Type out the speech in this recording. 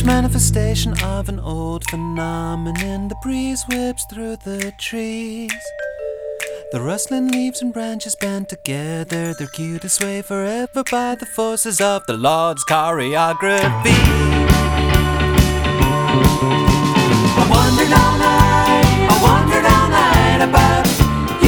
manifestation of an old phenomenon. The breeze whips through the trees. The rustling leaves and branches band together. They're cued to sway forever by the forces of the Lord's choreography. I'm wandering all night